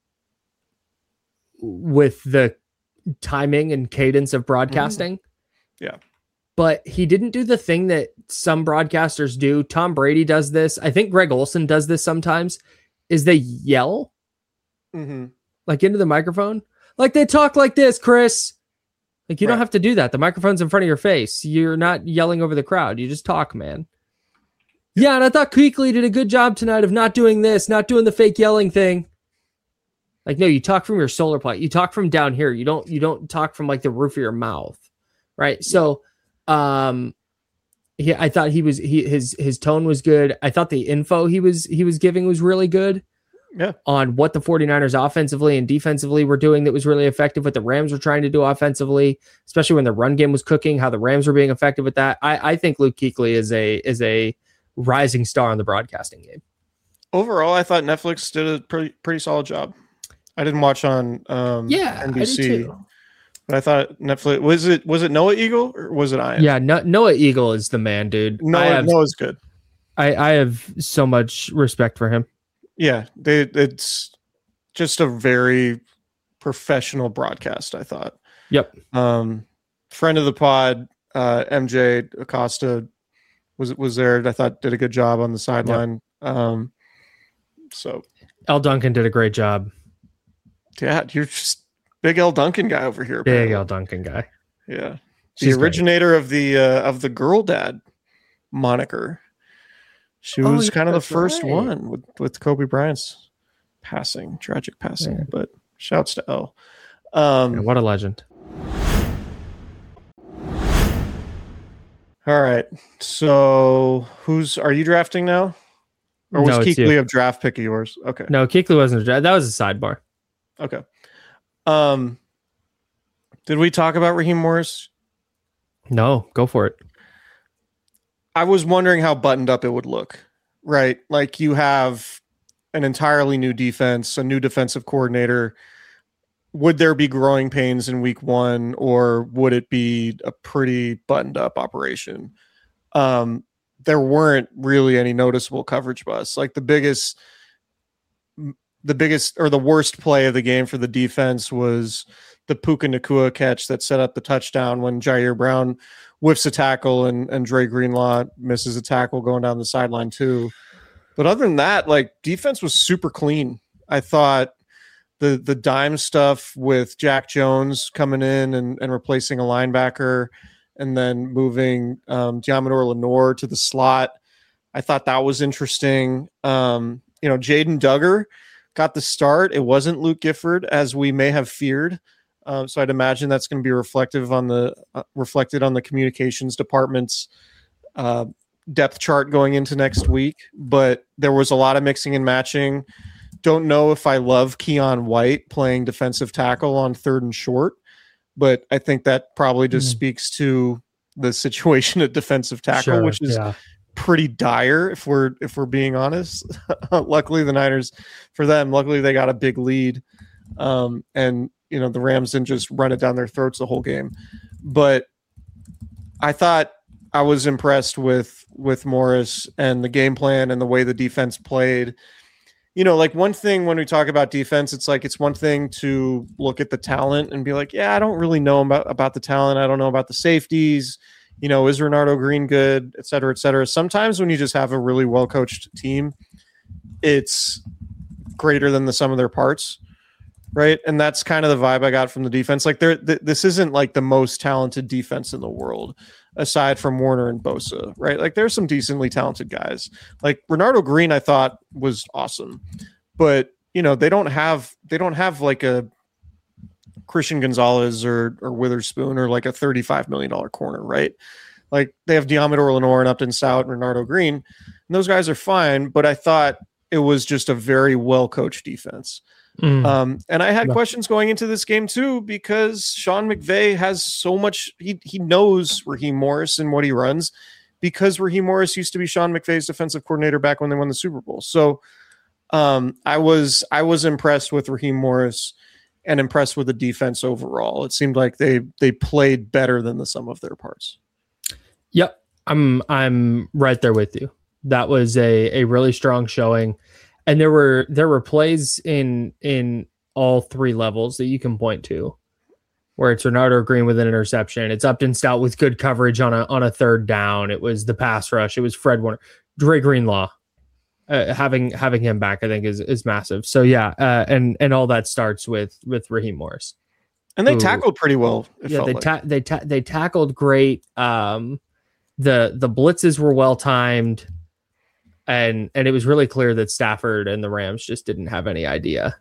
with the timing and cadence of broadcasting. Mm-hmm. Yeah. But he didn't do the thing that some broadcasters do. Tom Brady does this. I think Greg Olsen does this sometimes, is they yell mm-hmm. like into the microphone. Like they talk like this, Chris. Like you right. don't have to do that. The microphone's in front of your face. You're not yelling over the crowd. You just talk, man. Yeah, and I thought Kuechly did a good job tonight of not doing this, not doing the fake yelling thing. Like, no, you talk from your solar plate. You talk from down here. You don't you don't talk from like the roof of your mouth. Right. So um he I thought he was he his his tone was good. I thought the info he was he was giving was really good. Yeah. On what the 49ers offensively and defensively were doing that was really effective, what the Rams were trying to do offensively, especially when the run game was cooking, how the Rams were being effective with that. I, I think Luke Kuechly is a is a rising star in the broadcasting game. Overall, I thought Netflix did a pretty pretty solid job. I didn't watch on um yeah, N B C. I did too. But I thought Netflix was it was it Noah Eagle or was it Ian? Yeah, no, Noah Eagle is the man, dude. Noah, I have, Noah's good. I, I have so much respect for him. Yeah, they, it's just a very professional broadcast, I thought. Yep. Um, friend of the pod, uh, M J Acosta was was there. I thought did a good job on the sideline. Yep. Um, so L. Duncan did a great job. Yeah, you're just big L. Duncan guy over here. Big L. Duncan guy. Yeah, She's the originator great. of the uh, of the girl dad moniker. She was oh, kind of the first right. one with, with Kobe Bryant's passing, tragic passing, yeah. but shouts to L. Um, yeah, what a legend. All right. So who's, are you drafting now? Or was no, Kuechly a draft pick of yours? Okay. No, Kuechly wasn't a draft. That was a sidebar. Okay. Um, did we talk about Raheem Morris? No, go for it. I was wondering how buttoned up it would look, right? Like you have an entirely new defense, a new defensive coordinator. Would there be growing pains in week one, or would it be a pretty buttoned up operation? Um, there weren't really any noticeable coverage busts. Like the biggest, the biggest or the worst play of the game for the defense was the Puka Nacua catch that set up the touchdown when Jair Brown whiffs a tackle and, and Dre Greenlaw misses a tackle going down the sideline too. But other than that, like defense was super clean. I thought the the dime stuff with Jack Jones coming in and, and replacing a linebacker and then moving um, Diamador Lenore to the slot, I thought that was interesting. Um, you know, Jaden Duggar got the start. It wasn't Luke Gifford, as we may have feared. Um, so I'd imagine that's going to be reflective on the uh, reflected on the communications department's uh, depth chart going into next week. But there was a lot of mixing and matching. Don't know if I love Keon White playing defensive tackle on third and short, but I think that probably just mm. speaks to the situation at defensive tackle, sure, which is yeah. pretty dire if we're if we're being honest. Luckily, the Niners, for them, luckily they got a big lead, um, and you know the Rams didn't just run it down their throats the whole game. But I thought I was impressed with with Morris and the game plan and the way the defense played. You know, like one thing when we talk about defense, it's like it's one thing to look at the talent and be like, yeah, I don't really know about, about the talent. I don't know about the safeties. You know, is Renardo Green good, et cetera, et cetera. Sometimes when you just have a really well-coached team, it's greater than the sum of their parts, right? And that's kind of the vibe I got from the defense. Like, th- this isn't like the most talented defense in the world, aside from Warner and Bosa, right? Like there's some decently talented guys. Like Renardo Green, I thought was awesome, but you know, they don't have, they don't have like a Christian Gonzalez or, or Witherspoon or like a thirty-five million dollars corner, right? Like they have Diamador Lenore and Upton Stout and Renardo Green, and those guys are fine, but I thought it was just a very well-coached defense. Mm. Um, and I had yeah. questions going into this game too, because Sean McVay has so much, he he knows Raheem Morris and what he runs, because Raheem Morris used to be Sean McVay's defensive coordinator back when they won the Super Bowl. So um, I was I was impressed with Raheem Morris and impressed with the defense overall. It seemed like they they played better than the sum of their parts. Yep, I'm I'm right there with you. That was a a really strong showing. And there were there were plays in in all three levels that you can point to, where it's Renardo Green with an interception, it's Upton Stout with good coverage on a on a third down, it was the pass rush, it was Fred Warner, Dre Greenlaw, uh, having having him back, I think is is massive. So yeah, uh, and and all that starts with with Raheem Morris, and they who, tackled pretty well. Yeah, they ta- they ta- they tackled great. Um, the the blitzes were well timed. And and it was really clear that Stafford and the Rams just didn't have any idea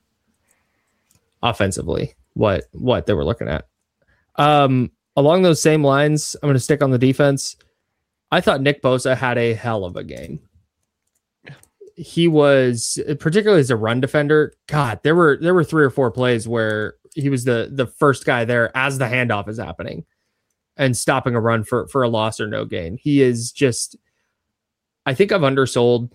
offensively what what they were looking at. Um, along those same lines, I'm going to stick on the defense. I thought Nick Bosa had a hell of a game. He was, particularly as a run defender, God, there were there were three or four plays where he was the the first guy there as the handoff is happening and stopping a run for for a loss or no gain. He is just. I think I've undersold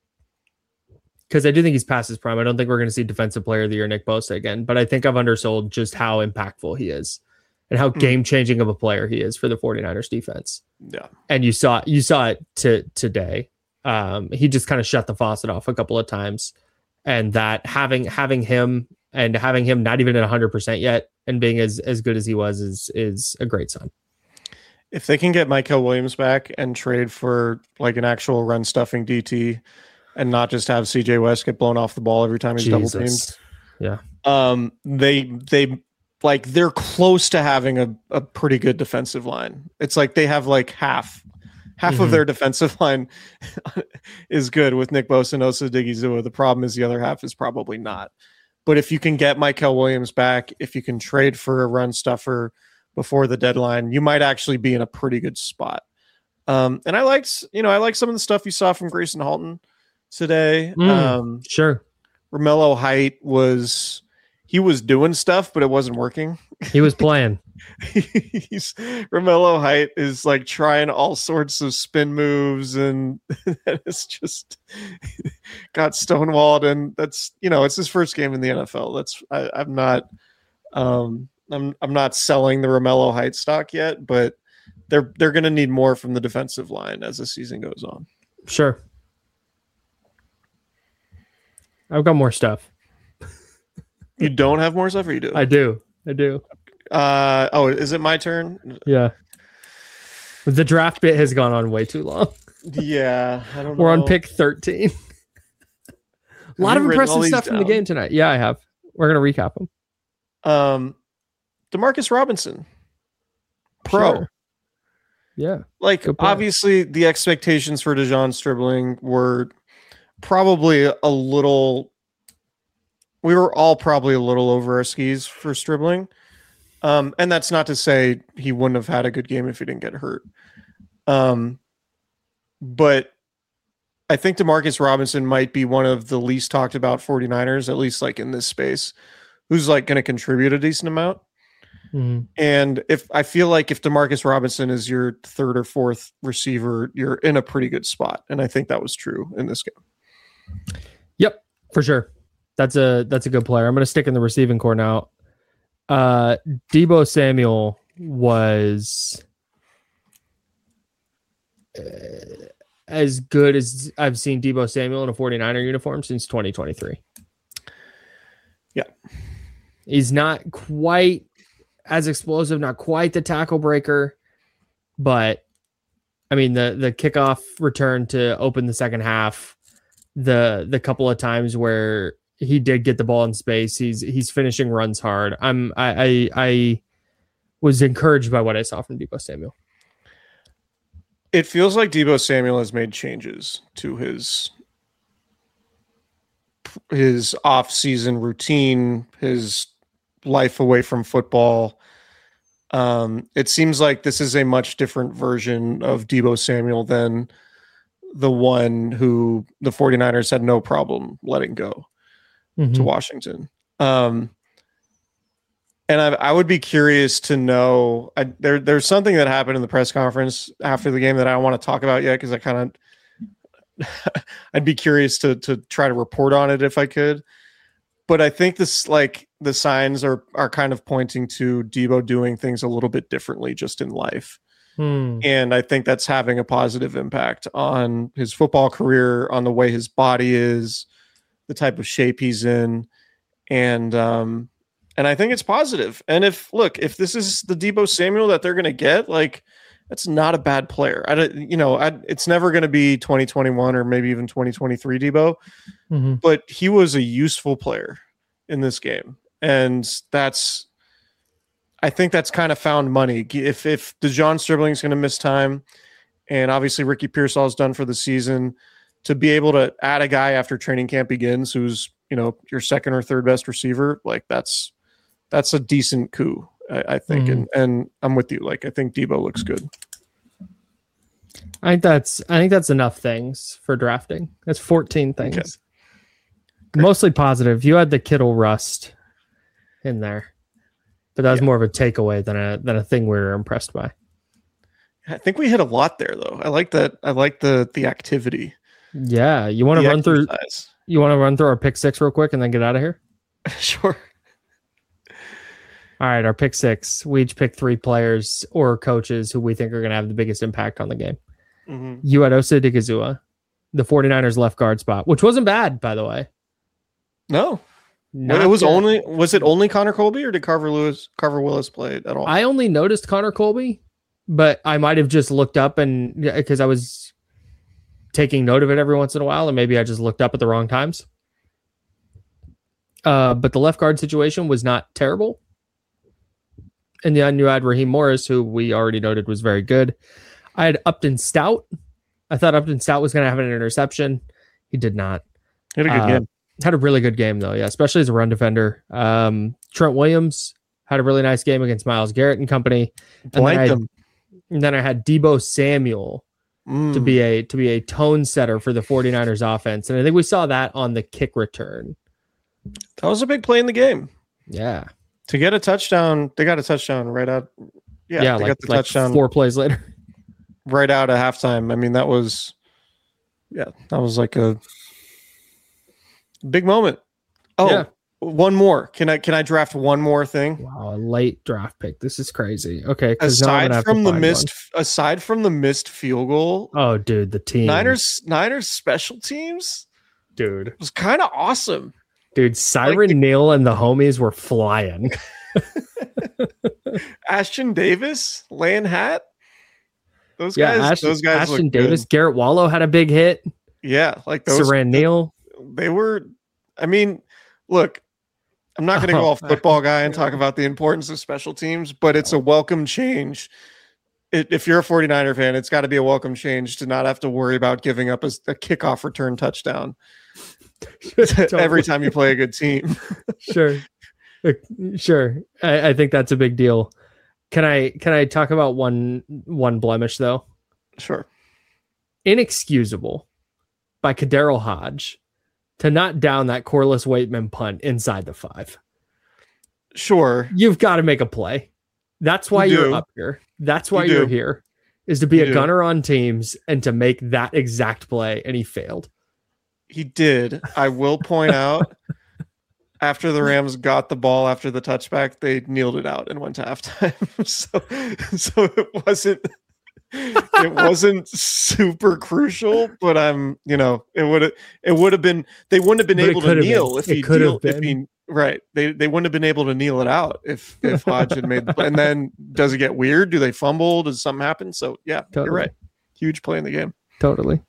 because I do think he's past his prime. I don't think we're going to see Defensive Player of the Year Nick Bosa again, but I think I've undersold just how impactful he is and how mm. game-changing of a player he is for the 49ers defense. Yeah. And you saw you saw it to, today. Um, he just kind of shut the faucet off a couple of times, and that having having him and having him not even at one hundred percent yet and being as, as good as he was is is a great sign. If they can get Mykel Williams back and trade for like an actual run stuffing D T and not just have C J West get blown off the ball every time he's Jesus. double teamed. Yeah. Um, they, they like, they're close to having a, a pretty good defensive line. It's like they have like half, half mm-hmm. of their defensive line is good with Nick Bosa and Osa Odighizuwa. The problem is the other half is probably not. But if you can get Mykel Williams back, if you can trade for a run stuffer before the deadline, you might actually be in a pretty good spot. Um, and I liked, you know, I like some of the stuff you saw from Grayson Halton today. Mm, um, sure. Romello Height was, he was doing stuff, but it wasn't working. He was playing. He's, Romello Height is like trying all sorts of spin moves, and it's just got stonewalled. And that's, you know, it's his first game in the N F L. That's, I, I'm not, um, I'm I'm not selling the Romello Height stock yet, but they're they're going to need more from the defensive line as the season goes on. Sure. I've got more stuff. You don't have more stuff, or you do? I do. I do. Uh, oh, is it my turn? Yeah. The draft bit has gone on way too long. Yeah, I don't know. We're on pick thirteen. A lot of impressive stuff from the game tonight. Yeah, I have. We're going to recap them. Um, Demarcus Robinson, pro. Sure. Yeah. Like, obviously, the expectations for DeJon Stribling were probably a little... We were all probably a little over our skis for Stribling. Um, and that's not to say he wouldn't have had a good game if he didn't get hurt. Um, but I think Demarcus Robinson might be one of the least talked about 49ers, at least like in this space, who's like going to contribute a decent amount. Mm-hmm. And if I feel like if Demarcus Robinson is your third or fourth receiver, you're in a pretty good spot. And I think that was true in this game. Yep, for sure. That's a that's a good player. I'm going to stick in the receiving core now. Uh, Deebo Samuel was uh, as good as I've seen Deebo Samuel in a 49er uniform since twenty twenty-three. Yeah. He's not quite as explosive, not quite the tackle breaker, but I mean, the, the kickoff return to open the second half, the, the couple of times where he did get the ball in space, he's, he's finishing runs hard. I'm, I, I, I was encouraged by what I saw from Deebo Samuel. It feels like Deebo Samuel has made changes to his his off-season routine, his life away from football. Um, it seems like this is a much different version of Deebo Samuel than the one who the 49ers had no problem letting go mm-hmm. to Washington. Um, And I, I would be curious to know. I, there, there's something that happened in the press conference after the game that I don't want to talk about yet because I kind of, I'd be curious to to try to report on it if I could. But I think this, like, the signs are are kind of pointing to Deebo doing things a little bit differently just in life, hmm. and I think that's having a positive impact on his football career, on the way his body is, the type of shape he's in, and um. And I think it's positive. And if, look, if this is the Deebo Samuel that they're going to get, like, that's not a bad player. I don't, you know, I, it's never going to be twenty twenty-one or maybe even twenty twenty-three Deebo, mm-hmm. but he was a useful player in this game. And that's, I think that's kind of found money. If, if DeJon Stribling is going to miss time, and obviously Ricky Pearsall is done for the season, to be able to add a guy after training camp begins, who's, you know, your second or third best receiver, like that's, That's a decent coup, I, I think, mm-hmm. and and I'm with you. Like, I think Deebo looks good. I think that's I think that's enough things for drafting. That's fourteen things, okay. Mostly positive. You had the Kittle rust in there, but that was yeah. more of a takeaway than a than a thing we were impressed by. I think we hit a lot there, though. I like that. I like the the activity. Yeah, you want to run exercise. through. You want to run through our pick six real quick and then get out of here. Sure. All right, our pick six. We each pick three players or coaches who we think are going to have the biggest impact on the game. Mm-hmm. You had Osa Odighizuwa, the 49ers left guard spot, which wasn't bad, by the way. No. Not it was good. only was it only Connor Colby, or did Carver Lewis Carver Willis play at all? I only noticed Connor Colby, but I might have just looked up and because I was taking note of it every once in a while, and maybe I just looked up at the wrong times. Uh, but the left guard situation was not terrible. And then you had Raheem Morris, who we already noted was very good. I had Upton Stout. I thought Upton Stout was going to have an interception. He did not. Had a good uh, game. Had a really good game, though. Yeah, especially as a run defender. Um, Trent Williams had a really nice game against Myles Garrett and company. And then, I had, and then I had Deebo Samuel mm. to be a to be a tone setter for the 49ers offense. And I think we saw that on the kick return. That was a big play in the game. Yeah. To get a touchdown, they got a touchdown right out. Yeah, yeah they like, got the like touchdown four plays later. Right out at halftime. I mean, that was, yeah, that was like a big moment. Oh, yeah. One more. Can I can I draft one more thing? Wow, a late draft pick. This is crazy. Okay, 'cause now I'm Aside gonna have from to the find missed, aside from the missed field goal, one. Oh, dude, the team. Niners Niners special teams dude. was kind of awesome. Dude, Siren Like the- Neal and the homies were flying. Ashton Davis, Lan Hat. Those Yeah, guys, Ashton, those guys Ashton look Davis, good. Garrett Wallow had a big hit. Yeah, like those. Saran Neal. They were. I mean, look, I'm not going to go Oh, off football guy and talk about the importance of special teams, but it's a welcome change. It, if you're a 49er fan, it's got to be a welcome change to not have to worry about giving up a, a kickoff return touchdown every time you play a good team. Sure. Uh, Sure. I, I think that's a big deal. Can I can I talk about one one blemish though? Sure. Inexcusable by Kadero Hodge to not down that Corliss Waitman punt inside the five. Sure. You've got to make a play. That's why You you're do. up here. That's why You you're do. here, is to be You a do. gunner on teams and to make that exact play. And he failed. He did. I will point out, after the Rams got the ball after the touchback, they kneeled it out and went to halftime. so, so it wasn't it wasn't super crucial, but I'm, you know, it would have it would have been they wouldn't have been But it able to could have kneel been. if It he could have kneel, if been. he right. They they wouldn't have been able to kneel it out if if Hodge had made the play. And then does it get weird? Do they fumble? Does something happen? So yeah, Totally. you're right. Huge play in the game. Totally.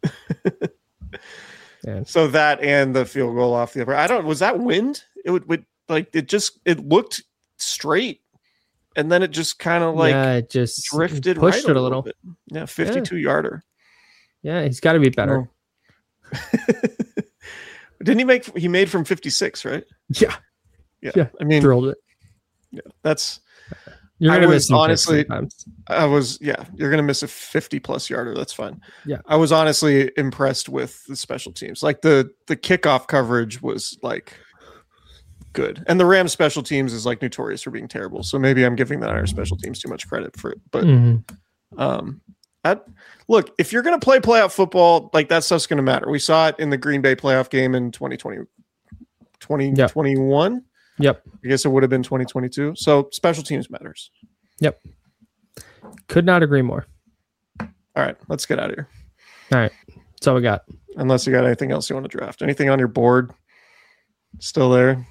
Yeah. So that and the field goal off the upper. I don't. Was that wind? It would, would like it just. It looked straight, and then it just kind of like yeah, it just drifted, pushed right it a little. bit. Yeah, fifty-two yarder. Yeah, he's got to be better. Didn't he make? He made from fifty-six, right? Yeah, Yeah. Yeah. I mean, drilled it. yeah, that's. You're I gonna was miss some kicks honestly- sometimes. I was. Yeah, you're gonna miss a fifty-plus yarder. That's fine. Yeah. I was honestly impressed with the special teams. Like the the kickoff coverage was like good, and the Rams special teams is like notorious for being terrible. So maybe I'm giving the Niners special teams too much credit for it. But Mhm. um, I, look, if you're gonna play playoff football, like that stuff's gonna matter. We saw it in the Green Bay playoff game in twenty twenty, twenty twenty-one. Yep. I guess it would have been twenty twenty-two. So special teams matters. Yep. Could not agree more. All right, let's get out of here. All right. That's all we got. Unless you got anything else you want to draft. Anything on your board still there?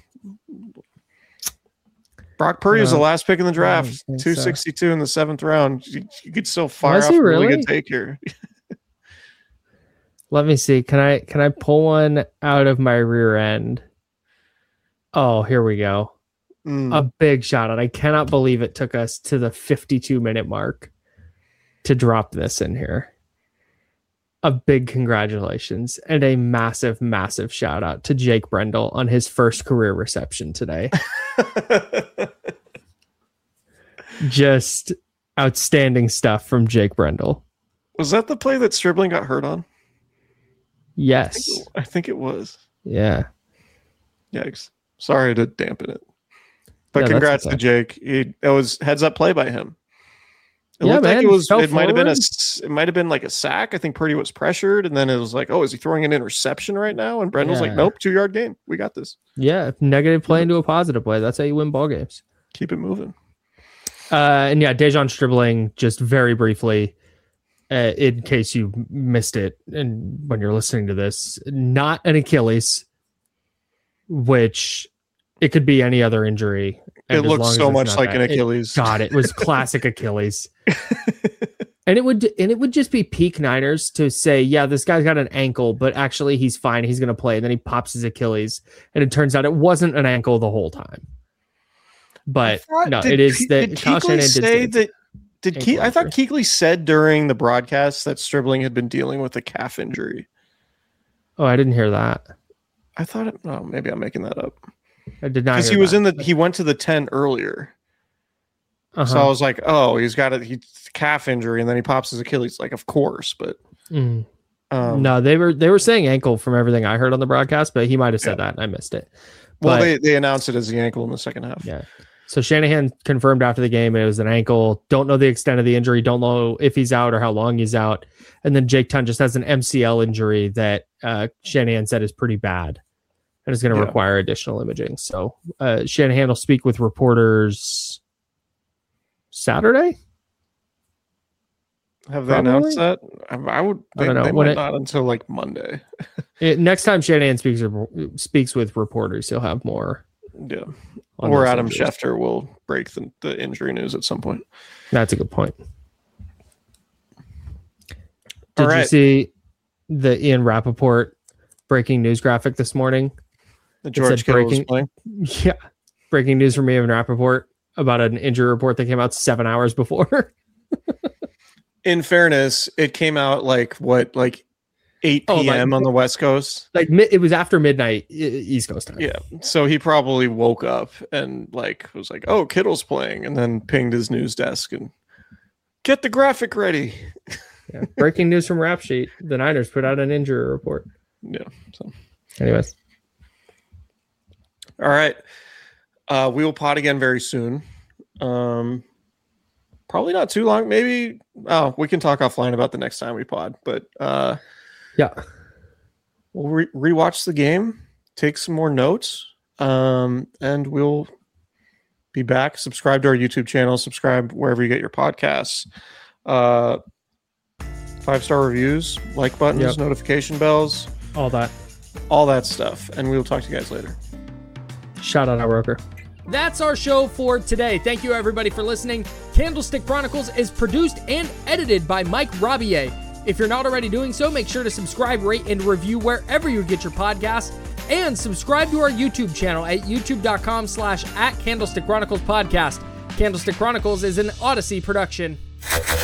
Brock Purdy was the Uh, last pick in the draft. think so. two sixty-two in the seventh round. You, you could still fire Was off he a really really? good take here. Let me see. Can I can I pull one out of my rear end? Oh, here we go. Mm. A big shot out. I cannot believe it took us to the fifty-two minute mark to drop this in here. A big congratulations and a massive, massive shout out to Jake Brendel on his first career reception today. Just outstanding stuff from Jake Brendel. Was that the play that Stribling got hurt on? I Yes. think, it, I think it was. Yeah. Yikes. Sorry to dampen it. But Yeah, that's congrats okay. to Jake. He, it was heads up play by him. It Yeah, looked like man, it was. fell It might have been a. forward. s- It might have been like a sack. I think Purdy was pressured, and then it was like, oh, is he throwing an interception right now? And Brendan's like, Yeah. nope, two yard game. We got this. Yeah. Negative play into a positive play. That's how you win ball games. Keep it moving. Uh, and yeah, Dejon Stribling, just very briefly, uh, in case you missed it, and when you're listening to this, not an Achilles, which it could be any other injury. It and as looks long as so it's much not like that- an it- Achilles. God, it was classic Achilles. And it would and it would just be peak Niners to say, yeah, this guy's got an ankle, but actually he's fine. He's going to play. And then he pops his Achilles, and it turns out it wasn't an ankle the whole time. But thought- no, did it is Ke- that Did Kyle Kuechly Shanahan did say say that? Did ankle Ke- I thought injury. Kuechly said during the broadcast that Stribling had been dealing with a calf injury. Oh, I didn't hear that. I thought it. Oh, maybe I'm making that up. I did not. Because he was in the. He went to the ten earlier. Uh-huh. So I was like, oh, he's got a he, calf injury, and then he pops his Achilles. Like, of course, but Mm. um, no, they were they were saying ankle from everything I heard on the broadcast, but he might have said Yeah. that and I missed it. well, But- they, they announced it as the ankle in the second half. Yeah. So Shanahan confirmed after the game it was an ankle. Don't know the extent of the injury. Don't know if he's out or how long he's out. And then Jake Tunn just has an M C L injury that uh, Shanahan said is pretty bad. and it's going to Yeah. require additional imaging. So uh, Shanahan will speak with reporters Saturday. Have they Probably? announced that? I, I would. I They, don't know. they When might it- not until like Monday. It, next time Shanahan speaks speaks with reporters, he'll have more. Yeah. on Or those Adam injuries. Schefter will break the, the injury news at some point. That's a good point. Did All you right. see the Ian Rappaport breaking news graphic this morning? The said George Kittle was breaking- playing. Yeah. Breaking news from Ian Rappaport about an injury report that came out seven hours before. In fairness, it came out like what, like eight Oh, like- p.m. on the West Coast. like mi- it was after midnight e- East Coast time. Yeah. So he probably woke up and like was like, "Oh, Kittle's playing," and then pinged his news desk and get the graphic ready. Yeah. Breaking news from Rap Sheet. The Niners put out an injury report. Yeah. So Anyways. all right. Uh, we will pod again very soon. Um, probably not too long. Maybe. Oh, we can talk offline about the next time we pod. But uh, Yeah. we'll re- rewatch the game, take some more notes, um, and we'll be back. Subscribe to our YouTube channel. Subscribe wherever you get your podcasts. Uh, five star reviews, like buttons, Yep. notification bells, All that. all that stuff. And we will talk to you guys later. Shout out, Roker. That's our show for today. Thank you, everybody, for listening. Candlestick Chronicles is produced and edited by Mike Rabier. If you're not already doing so, make sure to subscribe, rate, and review wherever you get your podcasts. And subscribe to our YouTube channel at youtube.com slash at Candlestick Chronicles Podcast. Candlestick Chronicles is an Odyssey production.